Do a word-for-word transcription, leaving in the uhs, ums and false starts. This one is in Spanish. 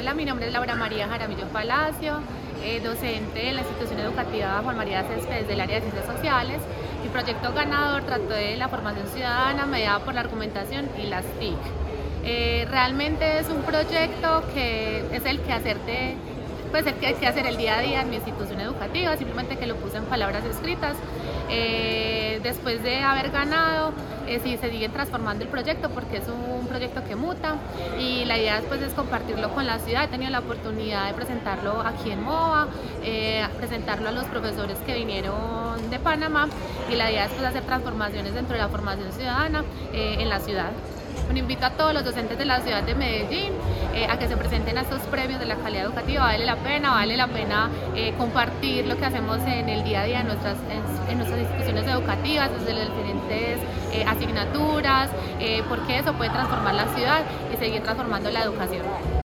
Hola, mi nombre es Laura María Jaramillo Palacio, eh, docente en la institución educativa Juan María Céspedes del área de Ciencias Sociales. Mi proyecto ganador trató de la formación ciudadana mediada por la argumentación y las T I C. Eh, realmente es un proyecto que es el que hacerte, pues el que hay que hacer el día a día en mi institución educativa, simplemente que lo puse en palabras escritas. Eh, después de haber ganado, eh, sí, se sigue transformando el proyecto porque es un proyecto que muta y la idea después es compartirlo con la ciudad. He tenido la oportunidad de presentarlo aquí en MOA, eh, presentarlo a los profesores que vinieron de Panamá y la idea es pues, hacer transformaciones dentro de la formación ciudadana eh, en la ciudad. Bueno, invito a todos los docentes de la ciudad de Medellín eh, a que se presenten a estos premios de la calidad educativa. Vale la pena, vale la pena eh, compartir lo que hacemos en el día a día en nuestras, en, en nuestras instituciones educativas, desde las diferentes eh, asignaturas, eh, porque eso puede transformar la ciudad y seguir transformando la educación.